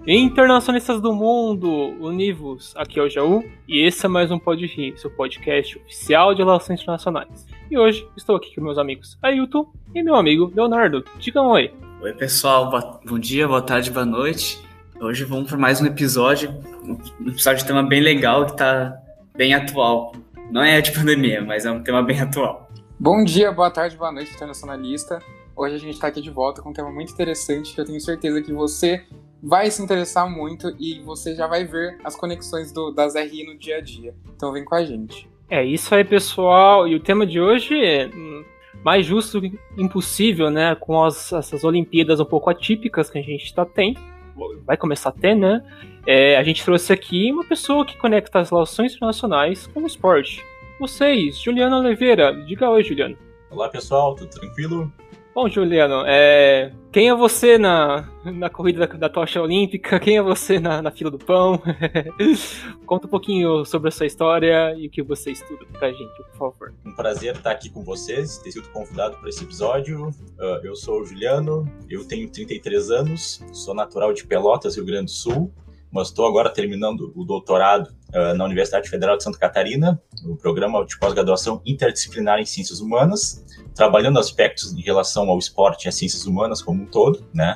Internacionalistas do mundo, univos, aqui é o Jaú e esse é mais um Pode Rir, seu podcast oficial de relações internacionais. E hoje estou aqui com meus amigos Ailton e meu amigo Leonardo. Digam oi. Oi pessoal, bom dia, boa tarde, boa noite. Hoje vamos para mais um episódio de tema bem legal que está bem atual. Não é de pandemia, mas é um tema bem atual. Bom dia, boa tarde, boa noite, internacionalista. Hoje a gente está aqui de volta com um tema muito interessante que eu tenho certeza que você vai se interessar muito e você já vai ver as conexões das RI no dia a dia. Então vem com a gente. É isso aí, pessoal. E o tema de hoje é mais justo impossível, né? Com essas Olimpíadas um pouco atípicas que a gente vai começar a ter, né? A gente trouxe aqui uma pessoa que conecta as relações internacionais com o esporte. Vocês, Juliano Oliveira. Diga oi, Juliano. Olá, pessoal. Tudo tranquilo? Bom, Juliano, quem é você na corrida da tocha olímpica? Quem é você na fila do pão? Conta um pouquinho sobre a sua história e o que você estuda pra gente, por favor. Um prazer estar aqui com vocês, ter sido convidado para esse episódio. Eu sou o Juliano, eu tenho 33 anos, sou natural de Pelotas, Rio Grande do Sul, mas estou agora terminando o doutorado na Universidade Federal de Santa Catarina, no programa de pós-graduação interdisciplinar em Ciências Humanas, trabalhando aspectos em relação ao esporte e às ciências humanas como um todo, né?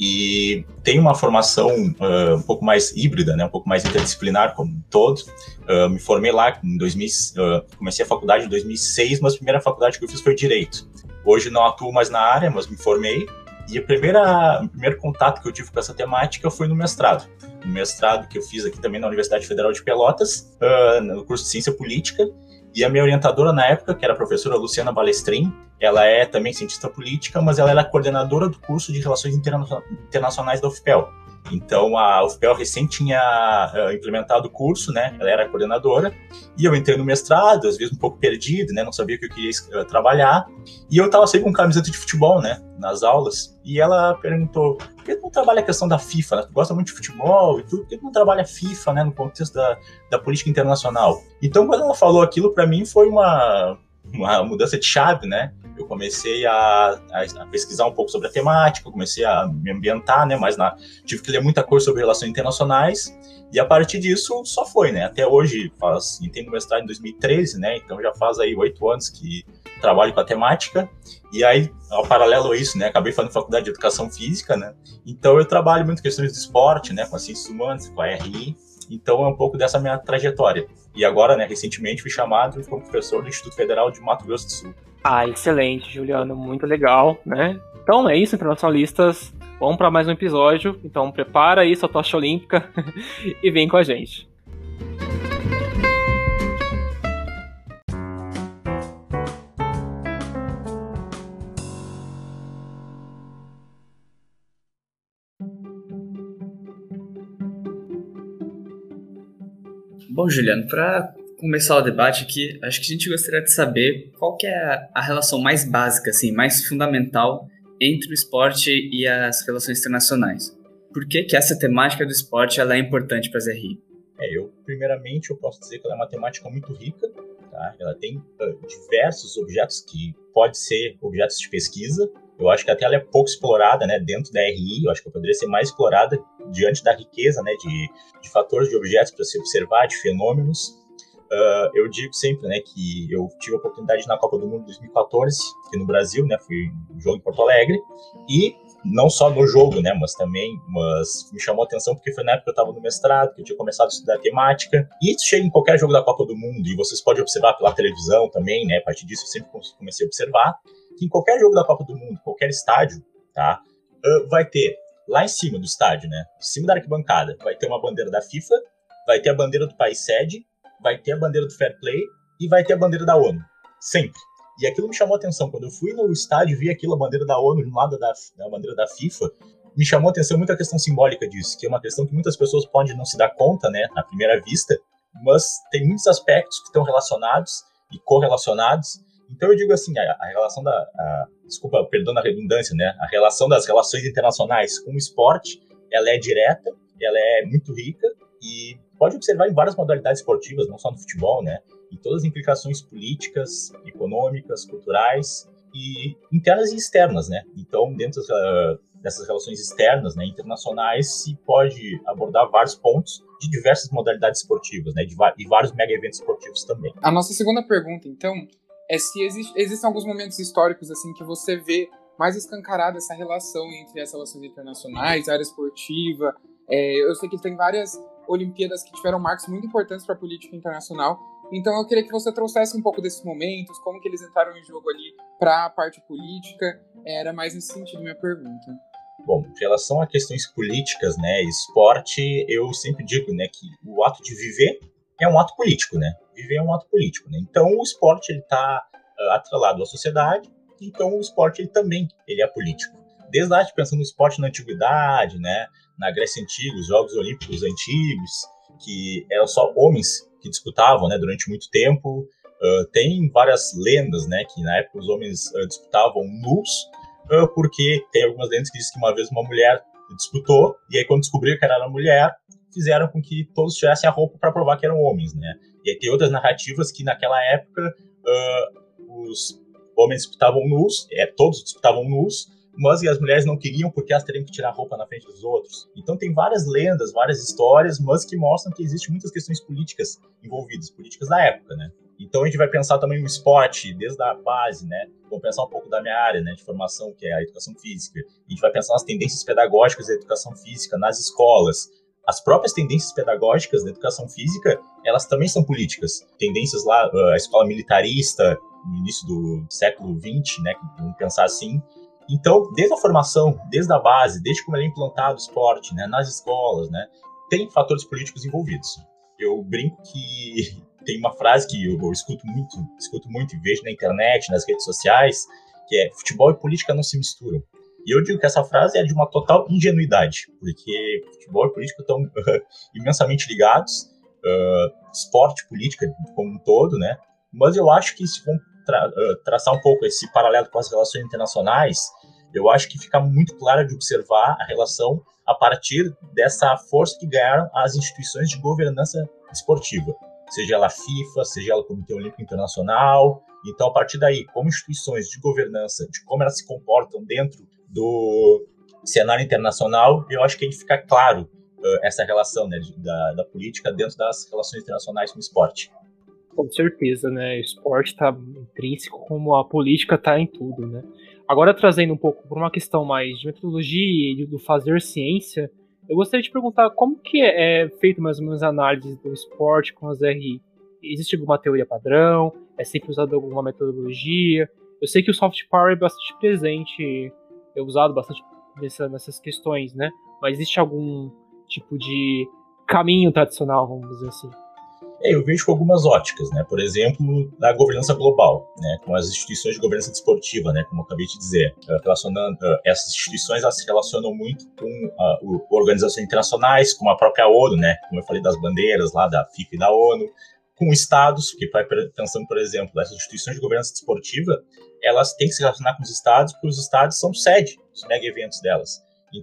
E tenho uma formação um pouco mais híbrida, né? Um pouco mais interdisciplinar como um todo. Me formei lá em 2000, comecei a faculdade em 2006, mas a primeira faculdade que eu fiz foi Direito. Hoje não atuo mais na área, mas me formei. E o primeiro contato que eu tive com essa temática foi no mestrado. No mestrado que eu fiz aqui também na Universidade Federal de Pelotas, no curso de Ciência Política. E a minha orientadora na época, que era a professora Luciana Balestrin, ela é também cientista política, mas ela era coordenadora do curso de Relações Internacionais da UFPEL. Então, a UFPEL recém tinha implementado o curso, né? Ela era a coordenadora. E eu entrei no mestrado, às vezes um pouco perdido, né? Não sabia o que eu queria trabalhar. E eu estava sempre com camiseta de futebol, né? Nas aulas. E ela perguntou, por que tu não trabalha a questão da FIFA, né? Tu gosta muito de futebol e tudo, por que tu não trabalha a FIFA, né? No contexto da política internacional? Então, quando ela falou aquilo, para mim foi uma mudança de chave, né? Eu comecei a pesquisar um pouco sobre a temática, comecei a me ambientar, né? Mas tive que ler muita coisa sobre relações internacionais e a partir disso só foi, né? Até hoje, entrei no mestrado em 2013, né? Então já faz aí 8 anos que trabalho com a temática e aí, ao paralelo a isso, né? Acabei fazendo faculdade de Educação Física, né? Então eu trabalho muito questões do esporte, né? Com as ciências humanas, com a RI. Então é um pouco dessa minha trajetória. E agora, né, recentemente fui chamado como professor do Instituto Federal de Mato Grosso do Sul. Ah, excelente, Juliano, muito legal, né? Então é isso, internacionalistas, vamos para mais um episódio. Então prepara aí sua tocha olímpica e vem com a gente. Bom, Juliano, para começar o debate aqui, acho que a gente gostaria de saber qual que é a relação mais básica, assim, mais fundamental entre o esporte e as relações internacionais. Por que que essa temática do esporte ela é importante para as RI? Primeiramente, eu posso dizer que ela é uma temática muito rica, tá? Ela tem diversos objetos que podem ser objetos de pesquisa. Eu acho que até ela é pouco explorada, né, dentro da RI. Eu acho que ela poderia ser mais explorada diante da riqueza, né, de fatores, de objetos para se observar, de fenômenos. Eu digo sempre, né, que eu tive a oportunidade de ir na Copa do Mundo 2014, aqui no Brasil, né, fui um jogo em Porto Alegre, e não só no jogo, né, mas me chamou a atenção porque foi na época que eu estava no mestrado, que eu tinha começado a estudar temática, e isso chega em qualquer jogo da Copa do Mundo, e vocês podem observar pela televisão também, né, a partir disso eu sempre comecei a observar, que em qualquer jogo da Copa do Mundo, qualquer estádio, tá, vai ter lá em cima do estádio, né, em cima da arquibancada, vai ter uma bandeira da FIFA, vai ter a bandeira do país sede, vai ter a bandeira do Fair Play e vai ter a bandeira da ONU, sempre. E aquilo me chamou a atenção, quando eu fui no estádio e vi aquilo, a bandeira da ONU do lado da bandeira da FIFA, me chamou a atenção muito a questão simbólica disso, que é uma questão que muitas pessoas podem não se dar conta, né, à primeira vista, mas tem muitos aspectos que estão relacionados e correlacionados. Então eu digo assim, a relação desculpa, perdão a redundância, né, a relação das relações internacionais com o esporte, ela é direta, ela é muito rica e pode observar em várias modalidades esportivas, não só no futebol, né, em todas as implicações políticas, econômicas, culturais e internas e externas, né. Então, dentro dessas relações externas, né, internacionais, se pode abordar vários pontos de diversas modalidades esportivas, né, e vários mega eventos esportivos também. A nossa segunda pergunta, então, é se existem alguns momentos históricos assim que você vê mais escancarada essa relação entre as relações internacionais, a área esportiva. Eu sei que tem várias Olimpíadas que tiveram marcos muito importantes para a política internacional. Então eu queria que você trouxesse um pouco desses momentos, como que eles entraram em jogo ali para a parte política. Era mais nesse sentido minha pergunta. Bom, em relação a questões políticas, né, esporte, eu sempre digo, né, que o ato de viver é um ato político, né? Viver é um ato político, né? Então o esporte ele está atrelado à sociedade, então o esporte ele é político. Desde lá, pensando no esporte na antiguidade, né, na Grécia Antiga, os Jogos Olímpicos antigos, que eram só homens que disputavam, né, durante muito tempo. Tem várias lendas, né, que na época os homens disputavam nus, porque tem algumas lendas que dizem que uma vez uma mulher disputou, e aí quando descobriram que era uma mulher, fizeram com que todos tivessem a roupa para provar que eram homens, né? E aí tem outras narrativas que naquela época os homens disputavam nus, todos disputavam nus, mas as mulheres não queriam porque elas teriam que tirar a roupa na frente dos outros. Então tem várias lendas, várias histórias, mas que mostram que existem muitas questões políticas envolvidas, políticas da época, né? Então a gente vai pensar também no esporte, desde a base, né? Vamos pensar um pouco da minha área, né, de formação, que é a educação física. A gente vai pensar nas tendências pedagógicas da educação física nas escolas. As próprias tendências pedagógicas da educação física, elas também são políticas. Tendências lá, a escola militarista, no início do século XX, né, vamos pensar assim. Então, desde a formação, desde a base, desde como é implantado o esporte, né, nas escolas, né, tem fatores políticos envolvidos. Eu brinco que tem uma frase que eu escuto muito e vejo na internet, nas redes sociais, que é: futebol e política não se misturam. E eu digo que essa frase é de uma total ingenuidade, porque futebol e política estão imensamente ligados, esporte e política como um todo, né? Mas eu acho que se vamos traçar um pouco esse paralelo com as relações internacionais, eu acho que fica muito claro de observar a relação a partir dessa força que ganharam as instituições de governança esportiva, seja ela a FIFA, seja ela o Comitê Olímpico Internacional. Então, a partir daí, como instituições de governança, de como elas se comportam dentro do cenário internacional, eu acho que aí fica claro essa relação, né, da política dentro das relações internacionais com o esporte. Com certeza, né? O esporte está intrínseco como a política está em tudo, né? Agora, trazendo um pouco para uma questão mais de metodologia e do fazer ciência, eu gostaria de perguntar como que é feito mais ou menos a análise do esporte com as RI. Existe alguma teoria padrão? É sempre usada alguma metodologia? Eu sei que o soft power é bastante presente, é usado bastante nessas questões, né? Mas existe algum tipo de caminho tradicional, vamos dizer assim? Eu vejo com algumas óticas, né? Por exemplo, na governança global, né? Com as instituições de governança desportiva, né? Como eu acabei de dizer, relacionando essas instituições, elas se relacionam muito com organizações internacionais, como a própria ONU, né? Como eu falei das bandeiras lá da FIFA e da ONU, com estados, que vai pensando, por exemplo, essas instituições de governança desportiva, elas têm que se relacionar com os estados, porque os estados são sede dos mega eventos delas.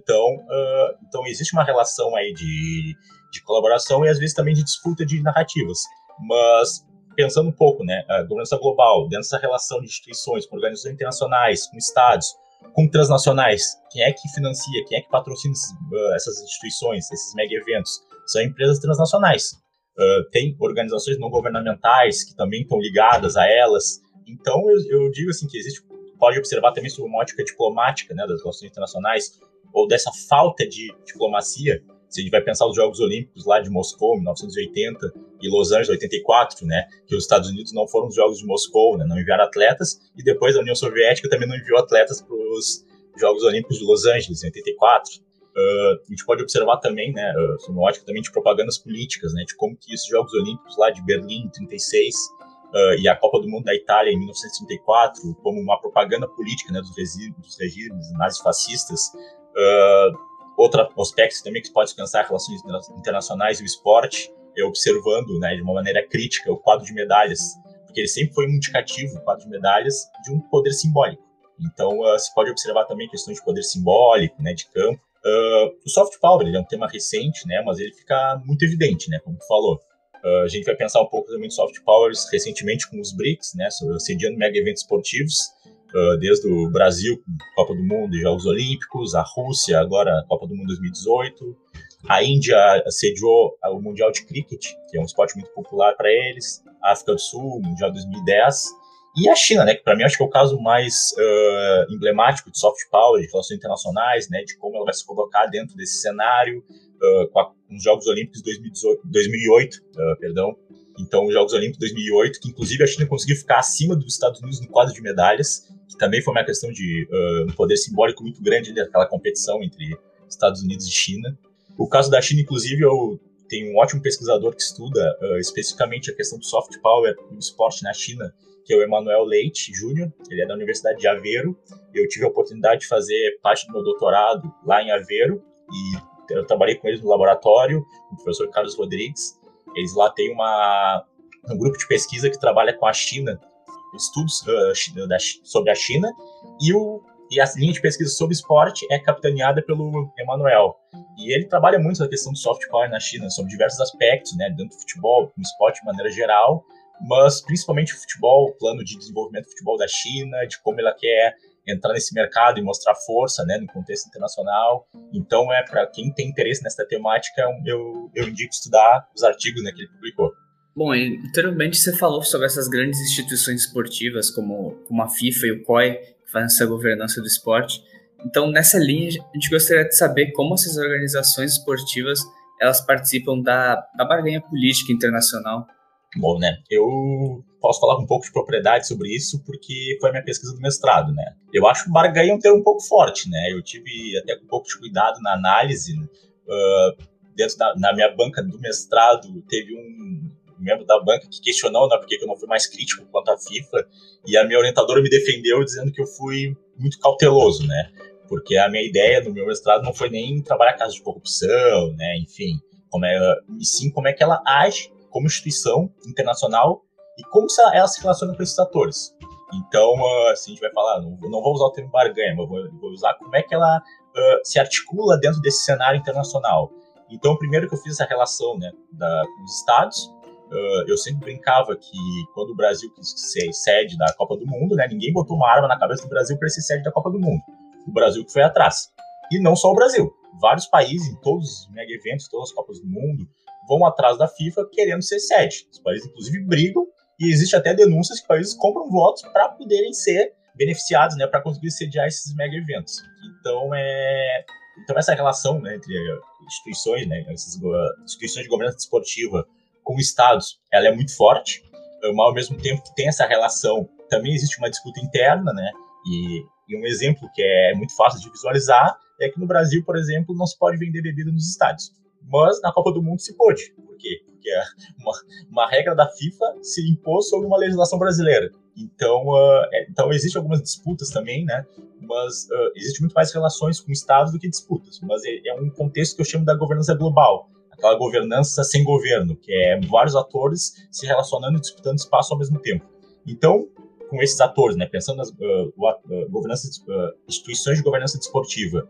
Então existe uma relação aí de colaboração e às vezes também de disputa de narrativas. Mas pensando um pouco, né, a governança global, dentro dessa relação de instituições com organizações internacionais, com estados, com transnacionais, quem é que financia, quem é que patrocina essas instituições, esses mega eventos? São empresas transnacionais. Tem organizações não governamentais que também estão ligadas a elas. Então eu digo assim que pode observar também sob uma ótica diplomática, né, das relações internacionais, ou dessa falta de diplomacia. Se a gente vai pensar os Jogos Olímpicos lá de Moscou, em 1980, e Los Angeles, 84, né, que os Estados Unidos não foram os Jogos de Moscou, né, não enviaram atletas, e depois a União Soviética também não enviou atletas para os Jogos Olímpicos de Los Angeles, em 84. A gente pode observar também, né, sob uma ótica também de propagandas políticas, né, de como que esses Jogos Olímpicos lá de Berlim, em 36, e a Copa do Mundo da Itália, em 1934, como uma propaganda política, né, dos regimes nazifascistas. Outro aspecto também que pode pensar relações internacionais e o esporte, observando, né, de uma maneira crítica o quadro de medalhas, porque ele sempre foi um indicativo, o quadro de medalhas, de um poder simbólico. Então, se pode observar também questões de poder simbólico, né, de campo. O soft power, ele é um tema recente, né, mas ele fica muito evidente, né, como tu falou. A gente vai pensar um pouco também de soft powers recentemente com os BRICS, né, sediando mega eventos esportivos. desde o Brasil, Copa do Mundo e Jogos Olímpicos, a Rússia, agora a Copa do Mundo 2018, a Índia sediou o Mundial de Cricket, que é um esporte muito popular para eles, a África do Sul, o Mundial 2010, e a China, né, que para mim acho que é o caso mais emblemático de soft power, de relações internacionais, né, de como ela vai se colocar dentro desse cenário, com os Jogos Olímpicos 2008, perdão. Então, os Jogos Olímpicos 2008, que inclusive a China conseguiu ficar acima dos Estados Unidos no quadro de medalhas, que também foi uma questão de um poder simbólico muito grande daquela competição entre Estados Unidos e China. O caso da China, inclusive, eu tenho um ótimo pesquisador que estuda especificamente a questão do soft power no esporte na China, que é o Emanuel Leite Júnior. Ele é da Universidade de Aveiro. Eu tive a oportunidade de fazer parte do meu doutorado lá em Aveiro, e eu trabalhei com eles no laboratório, com o professor Carlos Rodrigues. Eles lá têm um grupo de pesquisa que trabalha com a China, estudos sobre a China, e a linha de pesquisa sobre esporte é capitaneada pelo Emanuel. E ele trabalha muito na questão do soft power na China, sobre diversos aspectos, né, dentro do futebol, no esporte de maneira geral, mas principalmente o futebol, o plano de desenvolvimento do futebol da China, de como ela quer entrar nesse mercado e mostrar força, né, no contexto internacional. Então, para quem tem interesse nessa temática, eu indico estudar os artigos, né, que ele publicou. Bom, e anteriormente você falou sobre essas grandes instituições esportivas, como a FIFA e o COI, que fazem essa governança do esporte. Então, nessa linha, a gente gostaria de saber como essas organizações esportivas elas participam da barganha política internacional. Bom, né, eu posso falar um pouco de propriedade sobre isso, porque foi a minha pesquisa do mestrado, né. Eu acho que barganha é um termo um pouco forte, né, eu tive até um pouco de cuidado na análise, dentro na minha banca do mestrado, teve um membro da banca que questionou, né, porque eu não fui mais crítico quanto à FIFA, e a minha orientadora me defendeu dizendo que eu fui muito cauteloso, né, porque a minha ideia no meu mestrado não foi nem trabalhar casos de corrupção, né, enfim, e sim como é que ela age como instituição internacional e como ela se relaciona com esses atores. Então, assim, a gente vai falar, não vou usar o termo barganha, mas vou usar como é que ela se articula dentro desse cenário internacional. Então, primeiro que eu fiz essa relação, né, com os Estados, eu sempre brincava que quando o Brasil quis ser sede da Copa do Mundo, né, ninguém botou uma arma na cabeça do Brasil para ser sede da Copa do Mundo. O Brasil que foi atrás. E não só o Brasil. Vários países, em todos os mega eventos, todas as Copas do Mundo, vão atrás da FIFA querendo ser sede. Os países, inclusive, brigam, e existe até denúncias que países compram votos para poderem ser beneficiados, né, para conseguir sediar esses mega eventos. Então, essa relação, né, entre instituições, né, essas instituições de governança desportiva com estados, ela é muito forte, mas ao mesmo tempo que tem essa relação, também existe uma disputa interna, né, e um exemplo que é muito fácil de visualizar é que no Brasil, por exemplo, não se pode vender bebida nos estádios. Mas na Copa do Mundo se pôde. Por quê? Porque uma regra da FIFA se impôs sobre uma legislação brasileira. Então existem algumas disputas também, né? Mas existe muito mais relações com estados do que disputas. Mas é um contexto que eu chamo da governança global. Aquela governança sem governo, que é vários atores se relacionando e disputando espaço ao mesmo tempo. Então, com esses atores, né? Pensando nas instituições de governança desportiva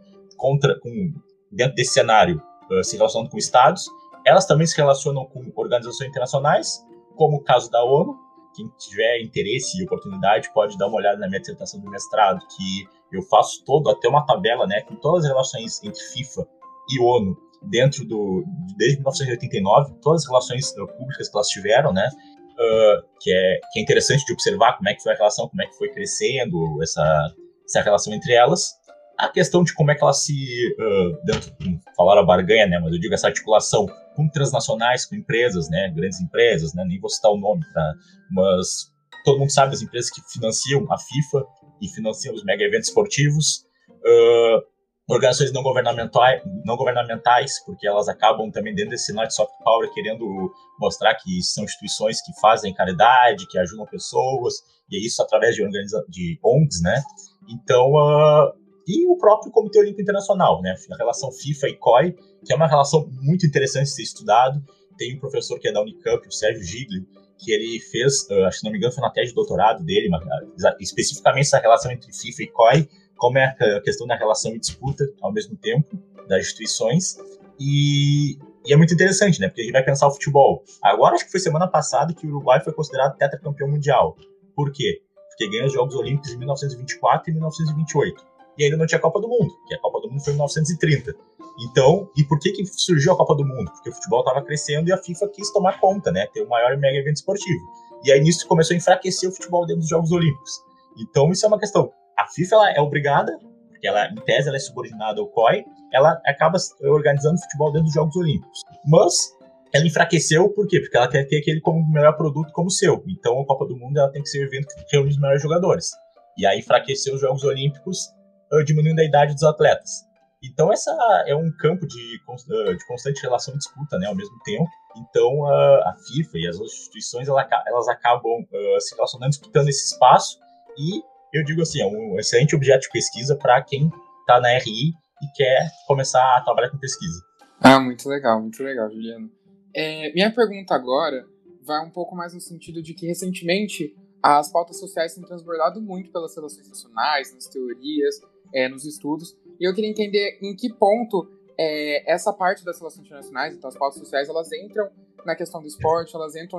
dentro desse cenário, se relacionando com estados, elas também se relacionam com organizações internacionais, como o caso da ONU. Quem tiver interesse e oportunidade pode dar uma olhada na minha dissertação do mestrado, que eu faço até uma tabela, né, com todas as relações entre FIFA e ONU desde 1989, todas as relações públicas que elas tiveram, né, que é interessante de observar como é que foi a relação, como é que foi crescendo essa relação entre elas. A questão de como é que ela falaram a barganha, né, mas eu digo essa articulação com transnacionais, com empresas, né, grandes empresas, né, nem vou citar o nome, tá, mas todo mundo sabe as empresas que financiam a FIFA e financiam os mega eventos esportivos, organizações não governamentais, porque elas acabam também dentro desse cenário de soft power querendo mostrar que são instituições que fazem caridade, que ajudam pessoas, e é isso através de ONGs, né, então e o próprio Comitê Olímpico Internacional, né? A relação FIFA e COI, que é uma relação muito interessante de ser estudado. Tem um professor que é da Unicamp, o Sérgio Giglio, que ele fez, acho que não me engano, foi na tese de doutorado dele, especificamente essa relação entre FIFA e COI, como é a questão da relação e disputa ao mesmo tempo das instituições. E é muito interessante, né? Porque a gente vai pensar o futebol. Agora, acho que foi semana passada que o Uruguai foi considerado tetracampeão mundial. Por quê? porque ganhou os Jogos Olímpicos em 1924 e 1928. E ainda não tinha Copa do Mundo, que a Copa do Mundo foi em 1930. Então, e por que surgiu a Copa do Mundo? Porque o futebol estava crescendo e a FIFA quis tomar conta, né? Ter o maior e mega evento esportivo. E aí nisso começou a enfraquecer o futebol dentro dos Jogos Olímpicos. Então isso é uma questão. A FIFA ela é obrigada, porque ela, em tese ela é subordinada ao COI, ela acaba organizando o futebol dentro dos Jogos Olímpicos. Mas ela enfraqueceu por quê? Porque ela quer ter aquele como melhor produto como seu. Então a Copa do Mundo ela tem que ser um evento que reúne os melhores jogadores. E aí enfraqueceu os Jogos Olímpicos, diminuindo a idade dos atletas. Então essa é um campo de constante relação e disputa, né, ao mesmo tempo. Então a FIFA e as outras instituições elas acabam se relacionando, disputando esse espaço, e eu digo assim, é um excelente objeto de pesquisa para quem está na RI e quer começar a trabalhar com pesquisa. Muito legal, Juliano. Minha pergunta agora vai um pouco mais no sentido de que recentemente as pautas sociais têm transbordado muito pelas relações nacionais, nas teorias, nos estudos, e eu queria entender em que ponto essa parte das relações internacionais, então as pautas sociais, elas entram na questão do esporte, elas entram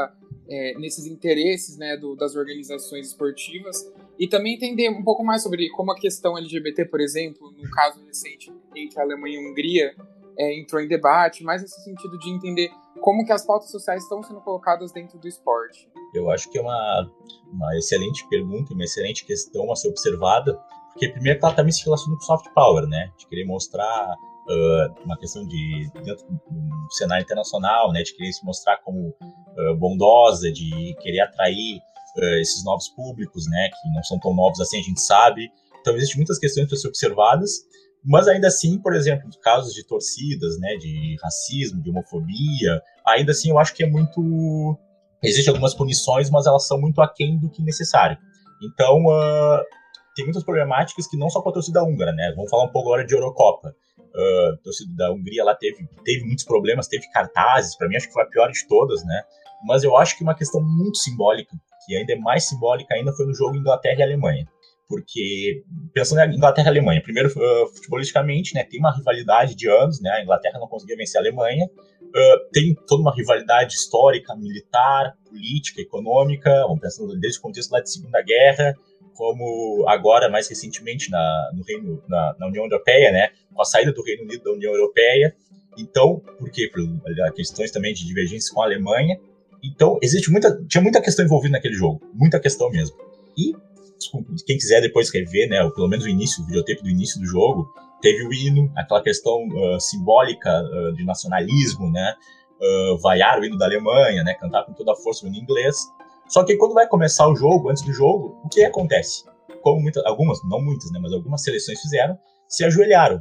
nesses interesses, né, das organizações esportivas, e também entender um pouco mais sobre como a questão LGBT, por exemplo, no caso recente entre a Alemanha e a Hungria, entrou em debate, mais nesse sentido de entender como que as pautas sociais estão sendo colocadas dentro do esporte. Eu acho que é uma excelente pergunta, uma excelente questão a ser observada, porque primeiro que ela também se relaciona com soft power, né, de querer mostrar uma questão de dentro do cenário internacional, né, de querer se mostrar como bondosa, de querer atrair esses novos públicos, né, que não são tão novos assim, a gente sabe. Então existem muitas questões para ser observadas, mas ainda assim, por exemplo, casos de torcidas, né, de racismo, de homofobia, ainda assim eu acho que é muito... Existem algumas punições, mas elas são muito aquém do que necessário. Então, tem muitas problemáticas que não só com a torcida húngara, né? Vamos falar um pouco agora de Eurocopa. A torcida da Hungria lá teve muitos problemas, teve cartazes, para mim acho que foi a pior de todas, né? Mas eu acho que uma questão muito simbólica, que ainda é mais simbólica ainda, foi no jogo Inglaterra e Alemanha. Porque, pensando em Inglaterra e Alemanha, primeiro, futebolisticamente, né, tem uma rivalidade de anos, né, a Inglaterra não conseguia vencer a Alemanha, tem toda uma rivalidade histórica, militar, política, econômica, vamos pensando desde o contexto lá de Segunda Guerra, como agora, mais recentemente, na União Europeia, né, com a saída do Reino Unido da União Europeia. Então, por quê? Por questões também de divergência com a Alemanha. Então, tinha muita questão envolvida naquele jogo, muita questão mesmo. E quem quiser depois rever, né, ou pelo menos o videotape do início do jogo, teve o hino, aquela questão simbólica de nacionalismo, né, vaiar o hino daAlemanha, né, cantar com toda a força o hino inglês. Só que quando vai começar o jogo, antes do jogo, o que acontece? Como algumas, não muitas, né, mas algumas seleções fizeram, se ajoelharam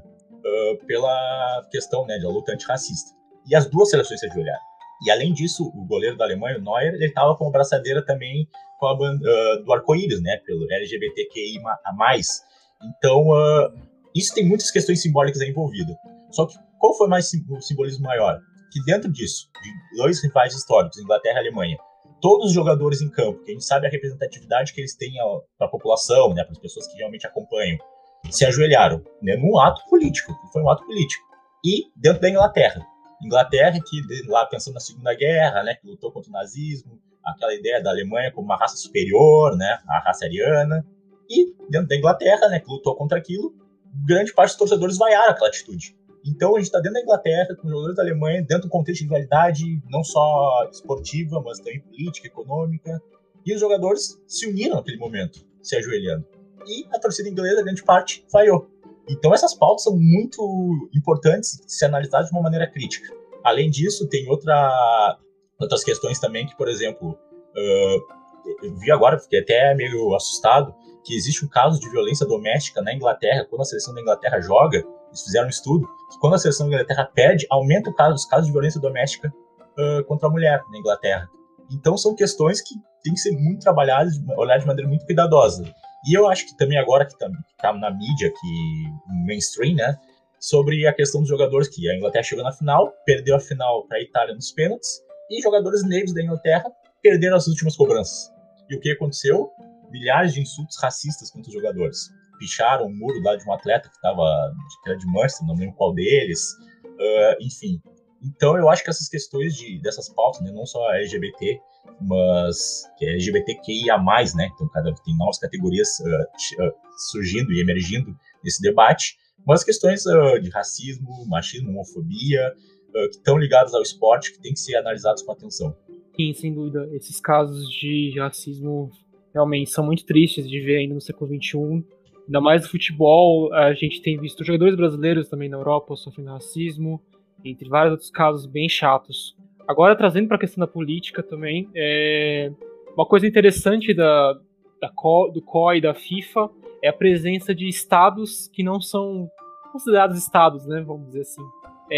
pela questão, né, da luta antirracista. E as duas seleções se ajoelharam. E além disso, o goleiro da Alemanha, o Neuer, ele estava com a braçadeira também com a do arco-íris, né, pelo LGBTQI+. Então, isso tem muitas questões simbólicas envolvidas. Só que qual foi o simbolismo maior? Que dentro disso, de dois rivais históricos, Inglaterra e Alemanha, todos os jogadores em campo, que a gente sabe a representatividade que eles têm para a população, né, para as pessoas que realmente acompanham, se ajoelharam, né, num ato político, foi um ato político. E dentro da Inglaterra, que lá pensando na Segunda Guerra, né, que lutou contra o nazismo, aquela ideia da Alemanha como uma raça superior, né, a raça ariana, e dentro da Inglaterra, né, que lutou contra aquilo, grande parte dos torcedores vaiaram aquela atitude. Então a gente está dentro da Inglaterra, com os jogadores da Alemanha, dentro do contexto de rivalidade não só esportiva, mas também política, econômica, e os jogadores se uniram naquele momento, se ajoelhando. E a torcida inglesa, grande parte, vaiou. Então essas pautas são muito importantes de ser analisadas de uma maneira crítica. Além disso, tem outras questões também que, por exemplo, eu vi agora, fiquei até meio assustado, que existe um caso de violência doméstica na Inglaterra, quando a seleção da Inglaterra joga, eles fizeram um estudo, que quando a seleção da Inglaterra perde, aumenta os casos de violência doméstica contra a mulher na Inglaterra. Então são questões que têm que ser muito trabalhadas, olhadas de maneira muito cuidadosa. E eu acho que também agora que está na mídia, no mainstream, né, sobre a questão dos jogadores, que a Inglaterra chegou na final, perdeu a final para a Itália nos pênaltis, e jogadores negros da Inglaterra perderam as últimas cobranças. E o que aconteceu? Milhares de insultos racistas contra os jogadores. Picharam o muro lá de um atleta que era de Manchester, não lembro qual deles. Enfim, Então, eu acho que essas questões dessas pautas, né, não só a LGBT, mas que é LGBTQIA+, né, então tem novas categorias surgindo e emergindo nesse debate, mas questões de racismo, machismo, homofobia, que estão ligadas ao esporte, que tem que ser analisados com atenção. Sim, sem dúvida. Esses casos de racismo realmente são muito tristes de ver ainda no século XXI. Ainda mais no futebol, a gente tem visto jogadores brasileiros também na Europa sofrendo racismo, entre vários outros casos bem chatos. Agora, trazendo para a questão da política também, uma coisa interessante do COI e da FIFA é a presença de estados que não são considerados estados, né, vamos dizer assim.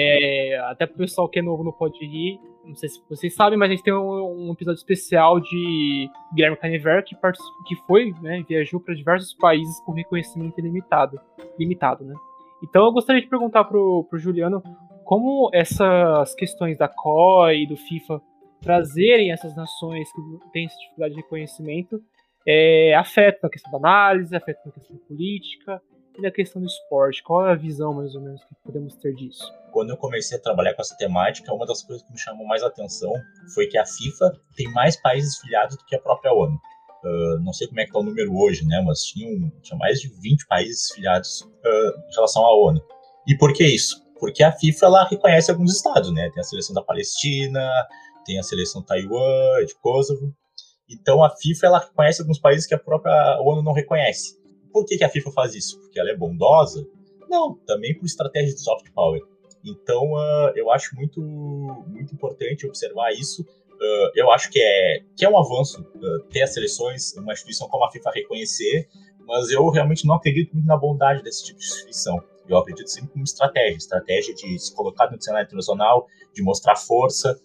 Até para o pessoal que é novo não pode rir, não sei se vocês sabem, mas a gente tem um episódio especial de Guilherme Canever, que foi, né, viajou para diversos países com reconhecimento limitado, né. Então eu gostaria de perguntar pro Juliano como essas questões da COI e do FIFA trazerem essas nações que têm essa dificuldade de reconhecimento afetam a questão da análise, afetam a questão política e na questão do esporte. Qual é a visão, mais ou menos, que podemos ter disso? Quando eu comecei a trabalhar com essa temática, uma das coisas que me chamou mais atenção foi que a FIFA tem mais países filiados do que a própria ONU. Não sei como é que está o número hoje, né, mas tinha mais de 20 países filiados em relação à ONU. E por que isso? Porque a FIFA ela reconhece alguns estados, né? Tem a seleção da Palestina, tem a seleção Taiwan, de Kosovo. Então a FIFA ela reconhece alguns países que a própria ONU não reconhece. Por que a FIFA faz isso? Porque ela é bondosa? Não, também por estratégia de soft power. Então eu acho muito, muito importante observar isso. Eu acho que é um avanço ter as seleções, uma instituição como a FIFA reconhecer, mas eu realmente não acredito muito na bondade desse tipo de instituição. Eu acredito sempre como estratégia de se colocar no cenário internacional, de mostrar força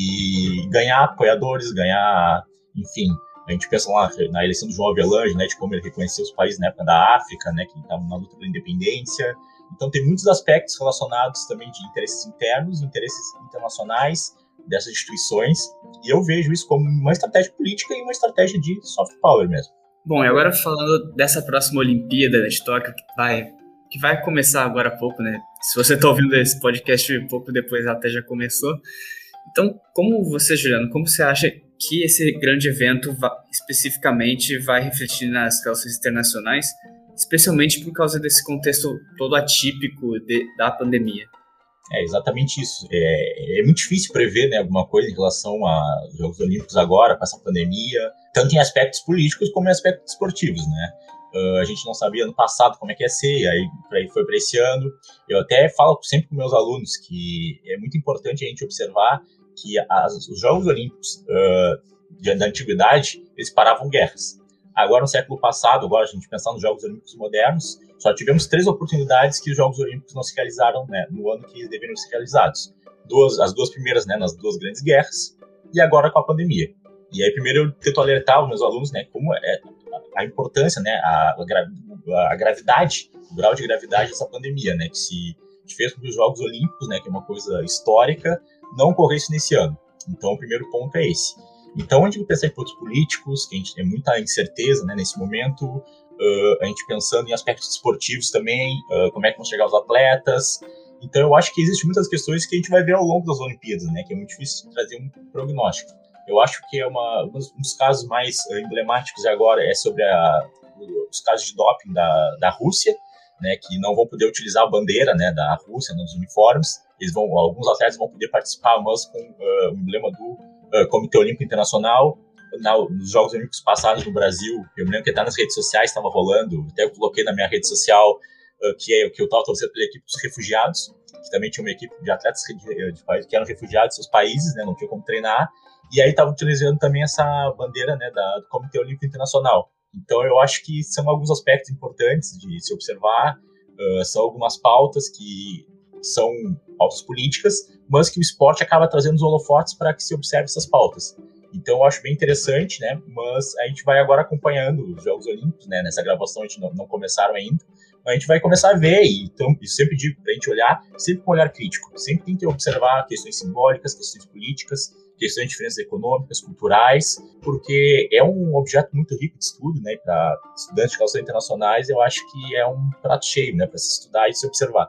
e ganhar apoiadores, enfim, a gente pensa lá na eleição do João Avelange, né, de como ele reconheceu os países na época da África, né, que estavam na luta pela independência. Então tem muitos aspectos relacionados também de interesses internos, interesses internacionais dessas instituições, e eu vejo isso como uma estratégia política e uma estratégia de soft power mesmo. Bom, e agora falando dessa próxima Olimpíada de Tóquio, que vai começar agora há pouco, né? Se você está ouvindo esse podcast pouco depois, até já começou. Então, como você, Juliano, como você acha que esse grande evento especificamente vai refletir nas relações internacionais, especialmente por causa desse contexto todo atípico da pandemia? É exatamente isso. É muito difícil prever, né, alguma coisa em relação aos Jogos Olímpicos agora, com essa pandemia, tanto em aspectos políticos como em aspectos esportivos, né? A gente não sabia ano passado como é que ia ser, e aí foi para esse ano. Eu até falo sempre com meus alunos que é muito importante a gente observar que os Jogos Olímpicos da antiguidade, eles paravam guerras. Agora, no século passado, agora a gente pensar nos Jogos Olímpicos modernos, só tivemos 3 oportunidades que os Jogos Olímpicos não se realizaram, né, no ano que eles deveriam ser realizados. As duas primeiras, né, nas 2 grandes guerras, e agora com a pandemia. E aí, primeiro, eu tento alertar os meus alunos, né, como a importância, né, a gravidade, o grau de gravidade dessa pandemia, né, que fez com que os Jogos Olímpicos, né, que é uma coisa histórica, não ocorresse nesse ano. Então, o primeiro ponto é esse. Então, a gente pensa em pontos políticos, que a gente tem muita incerteza, né, nesse momento, a gente pensando em aspectos esportivos também, como é que vão chegar os atletas. Então, eu acho que existem muitas questões que a gente vai ver ao longo das Olimpíadas, né, que é muito difícil trazer um prognóstico. Eu acho que um dos casos mais emblemáticos agora é sobre os casos de doping da Rússia, né, que não vão poder utilizar a bandeira, né, da Rússia nos uniformes. Alguns atletas vão poder participar, mas com o emblema do Comitê Olímpico Internacional. Nos Jogos Olímpicos passados no Brasil, eu me lembro que até nas redes sociais estava rolando, até eu coloquei na minha rede social que eu estava torcendo pela equipe dos refugiados, que também tinha uma equipe de atletas de países que eram refugiados dos seus países, né, não tinha como treinar, e aí estava utilizando também essa bandeira, né, do Comitê Olímpico Internacional. Então eu acho que são alguns aspectos importantes de se observar, são algumas pautas que são pautas políticas, mas que o esporte acaba trazendo os holofotes para que se observe essas pautas. Então eu acho bem interessante, né? Mas a gente vai agora acompanhando os Jogos Olímpicos, né? Nessa gravação a gente não começaram ainda, mas a gente vai começar a ver, então eu sempre digo para a gente olhar, sempre com um olhar crítico, sempre tem que observar questões simbólicas, questões políticas, questões de diferenças econômicas, culturais, porque é um objeto muito rico de estudo, né? Para estudantes de relações internacionais, eu acho que é um prato cheio, né? Para se estudar e se observar.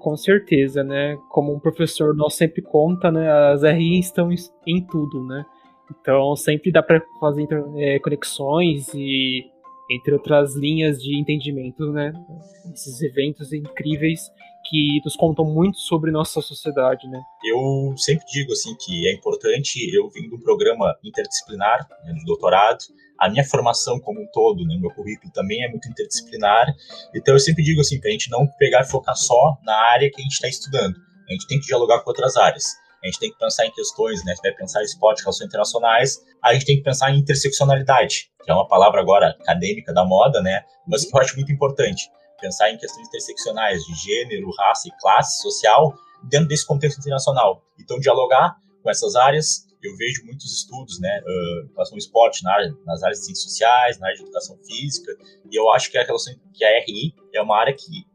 Com certeza, né? Como um professor nosso sempre conta, né? As RI estão em tudo, né? Então sempre dá para fazer conexões e entre outras linhas de entendimento, né? Esses eventos incríveis que nos contam muito sobre nossa sociedade, né? Eu sempre digo assim que é importante, eu vim de um programa interdisciplinar, né, de doutorado, a minha formação como um todo, né, meu currículo também é muito interdisciplinar, então eu sempre digo assim, para a gente não pegar e focar só na área que a gente está estudando, a gente tem que dialogar com outras áreas, a gente tem que pensar em questões, né, a gente deve pensar em esporte, relações internacionais, a gente tem que pensar em interseccionalidade, que é uma palavra agora acadêmica da moda, né, mas que eu acho muito importante, pensar em questões interseccionais de gênero, raça e classe social dentro desse contexto internacional. Então, dialogar com essas áreas, eu vejo muitos estudos, né, em relação ao esporte, nas áreas de ciências sociais, na área de educação física, e eu acho que a RI é uma área que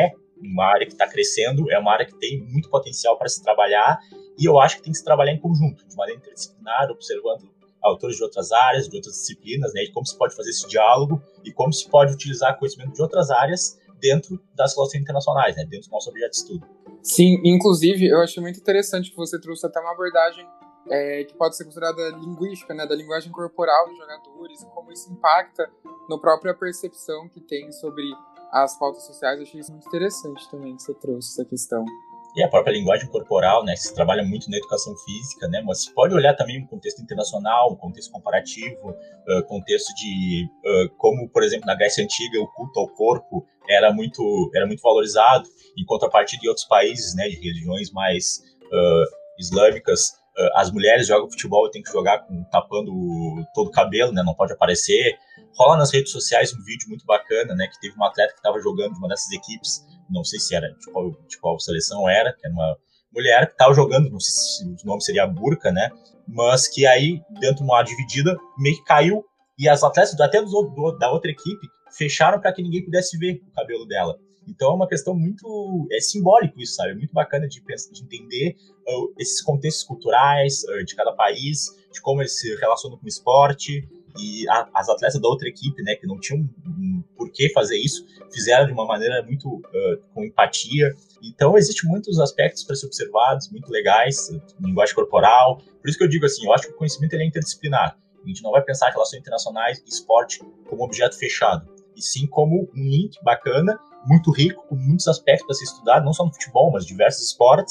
está crescendo, é uma área que tem muito potencial para se trabalhar, e eu acho que tem que se trabalhar em conjunto, de maneira interdisciplinar, observando autores de outras áreas, de outras disciplinas, né, e como se pode fazer esse diálogo e como se pode utilizar conhecimento de outras áreas dentro das relações internacionais, né, dentro do nosso objeto de estudo. Sim, inclusive, eu achei muito interessante que você trouxe até uma abordagem que pode ser considerada linguística, né, da linguagem corporal dos jogadores, e como isso impacta na própria percepção que tem sobre as pautas sociais. Eu achei isso muito interessante também que você trouxe essa questão. E a própria linguagem corporal, né, que se trabalha muito na educação física, né, mas se pode olhar também um contexto internacional, um contexto comparativo, contexto de como, por exemplo, na Grécia Antiga, o culto ao corpo era muito valorizado, em contrapartida em outros países, né, de religiões mais islâmicas, as mulheres jogam futebol e tem que jogar tapando todo o cabelo, né, não pode aparecer. Rola nas redes sociais um vídeo muito bacana, né, que teve uma atleta que estava jogando de uma dessas equipes, não sei se era de qual seleção era, que era uma mulher que estava jogando, não sei se o nome seria burca, né, mas que aí, dentro de uma dividida, meio que caiu, e as atletas até da outra equipe fecharam para que ninguém pudesse ver o cabelo dela. Então é uma questão muito simbólico isso, sabe? É muito bacana de entender esses contextos culturais de cada país, de como eles se relacionam com o esporte, e as atletas da outra equipe, né, que não tinham por que fazer isso, fizeram de uma maneira muito com empatia. Então existem muitos aspectos para ser observados, muito legais, linguagem corporal. Por isso que eu digo assim, eu acho que o conhecimento ele é interdisciplinar. A gente não vai pensar relações internacionais e esporte como objeto fechado, e sim como um link bacana, muito rico, com muitos aspectos para ser estudado, não só no futebol, mas diversos esportes,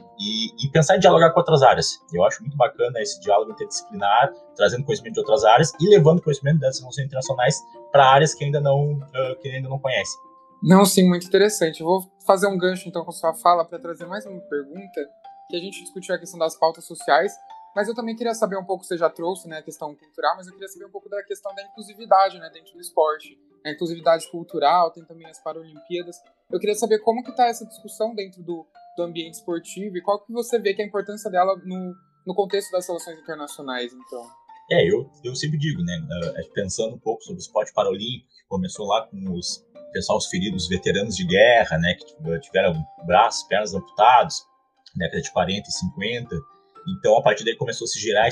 e pensar em dialogar com outras áreas. Eu acho muito bacana esse diálogo interdisciplinar, trazendo conhecimento de outras áreas e levando conhecimento dessas relações internacionais para áreas que ainda não conhecem. Não, sim, muito interessante. Eu vou fazer um gancho, então, com a sua fala para trazer mais uma pergunta, que a gente discutiu a questão das pautas sociais, mas eu também queria saber um pouco, você já trouxe, né, a questão cultural, mas eu queria saber um pouco da questão da inclusividade, né, dentro do esporte. A inclusividade cultural, tem também as Paralimpíadas. Eu queria saber como que está essa discussão dentro do ambiente esportivo e qual que você vê que é a importância dela no contexto das relações internacionais, então. Eu sempre digo, né, pensando um pouco sobre o esporte paralímpico, que começou lá com os feridos, veteranos de guerra, né, que tiveram braços, pernas amputados, na década de 40 e 50. Então, a partir daí começou a se gerar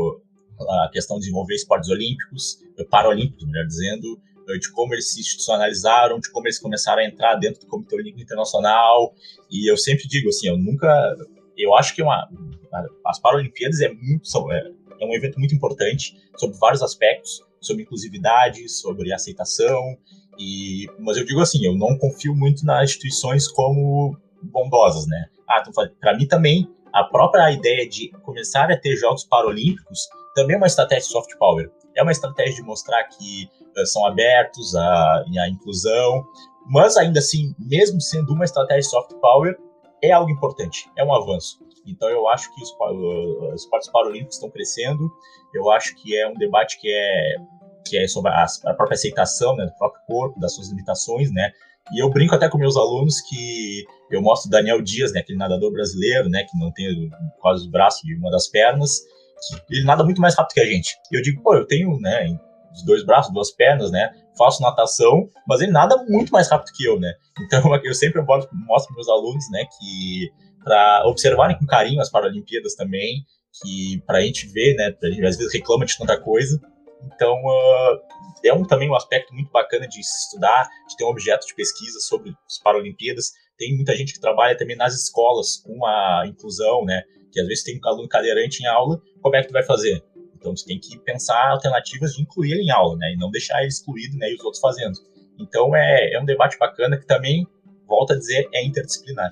a questão de desenvolver esportes olímpicos, paralímpicos, melhor dizendo, de como eles se institucionalizaram, de como eles começaram a entrar dentro do Comitê Olímpico Internacional. E eu sempre digo assim, eu acho que as Paralimpíadas é um evento muito importante sobre vários aspectos, sobre inclusividade, sobre aceitação, mas eu digo assim, eu não confio muito nas instituições como bondosas, né? Para mim também, a própria ideia de começar a ter Jogos Paralímpicos também é uma estratégia de soft power. É uma estratégia de mostrar que são abertos à inclusão, mas ainda assim, mesmo sendo uma estratégia de soft power, é algo importante, é um avanço. Então eu acho que os esportes paralímpicos estão crescendo, eu acho que é um debate que é sobre a própria aceitação, né, do próprio corpo, das suas limitações, né, e eu brinco até com meus alunos que eu mostro o Daniel Dias, né, aquele nadador brasileiro, né, que não tem quase os braços de uma das pernas, que ele nada muito mais rápido que a gente. E eu digo, eu tenho, né, os 2 braços, 2 pernas, né, faço natação, mas ele nada muito mais rápido que eu, né. Então eu sempre mostro para meus alunos, né, que para observarem com carinho as Paralimpíadas também, que para a gente ver, né, a gente às vezes reclama de tanta coisa. Então, também um aspecto muito bacana de se estudar, de ter um objeto de pesquisa sobre as Paralimpíadas, Tem muita gente que trabalha também nas escolas com a inclusão, né? Que às vezes tem um aluno cadeirante em aula, como é que tu vai fazer? Então, tu tem que pensar alternativas de incluir ele em aula, né? E não deixar ele excluído, né? E os outros fazendo. Então, é um debate bacana que também, volto a dizer, é interdisciplinar.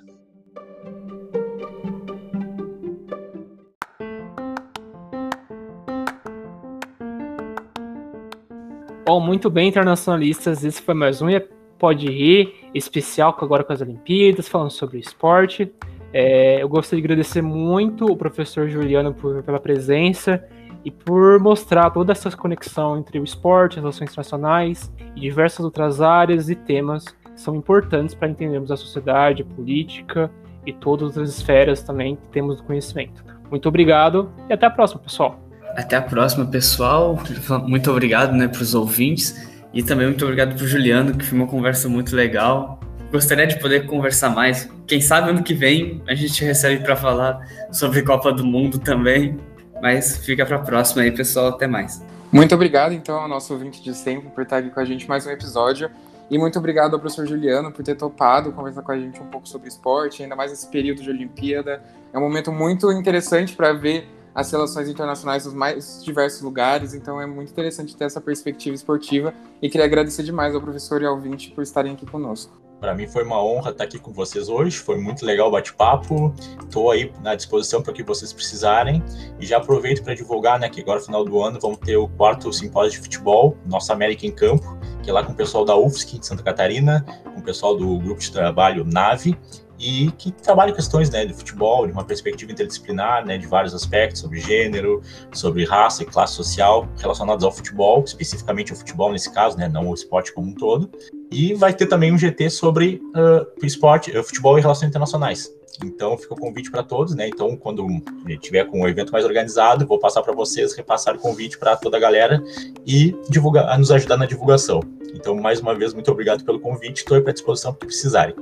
Bom, muito bem, internacionalistas. Esse foi mais um Pode Rir, especial agora com as Olimpíadas, falando sobre o esporte. Eu gostaria de agradecer muito o professor Juliano pela presença e por mostrar toda essa conexão entre o esporte, as relações internacionais e diversas outras áreas e temas que são importantes para entendermos a sociedade, a política e todas as esferas também que temos do conhecimento. Muito obrigado e até a próxima, pessoal. Até a próxima, pessoal. Muito obrigado, né, para os ouvintes e também muito obrigado para o Juliano, que foi uma conversa muito legal. Gostaria de poder conversar mais. Quem sabe ano que vem a gente recebe para falar sobre Copa do Mundo também. Mas fica para a próxima aí, pessoal. Até mais. Muito obrigado, então, ao nosso ouvinte de sempre por estar aqui com a gente mais um episódio. E muito obrigado ao professor Juliano por ter topado conversar com a gente um pouco sobre esporte, ainda mais nesse período de Olimpíada. É um momento muito interessante para ver as relações internacionais nos mais diversos lugares, então é muito interessante ter essa perspectiva esportiva e queria agradecer demais ao professor e ao ouvinte por estarem aqui conosco. Para mim foi uma honra estar aqui com vocês hoje, foi muito legal o bate-papo, estou aí na disposição para o que vocês precisarem e já aproveito para divulgar, né, que agora no final do ano vamos ter o 4º simpósio de futebol, Nossa América em Campo, que é lá com o pessoal da UFSC de Santa Catarina, com o pessoal do grupo de trabalho NAVE, e que trabalha questões, né, de futebol, de uma perspectiva interdisciplinar, né, de vários aspectos, sobre gênero, sobre raça e classe social, relacionados ao futebol, especificamente ao futebol nesse caso, né, não o esporte como um todo. E vai ter também um GT sobre esporte, futebol e relações internacionais. Então fica o convite para todos, né? Então quando tiver com um evento mais organizado, vou passar para vocês, repassar o convite para toda a galera e nos ajudar na divulgação. Então, mais uma vez, muito obrigado pelo convite, estou aí para disposição para precisarem.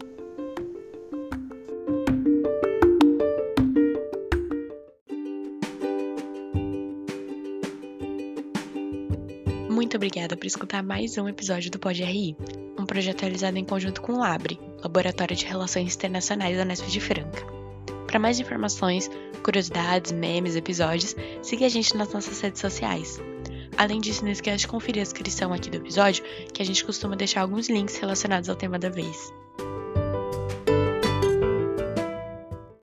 Muito obrigada por escutar mais um episódio do Pode RI, um projeto realizado em conjunto com o LABRE, Laboratório de Relações Internacionais da Unesp de Franca. Para mais informações, curiosidades, memes, episódios, siga a gente nas nossas redes sociais. Além disso, não esqueça de conferir a descrição aqui do episódio, que a gente costuma deixar alguns links relacionados ao tema da vez.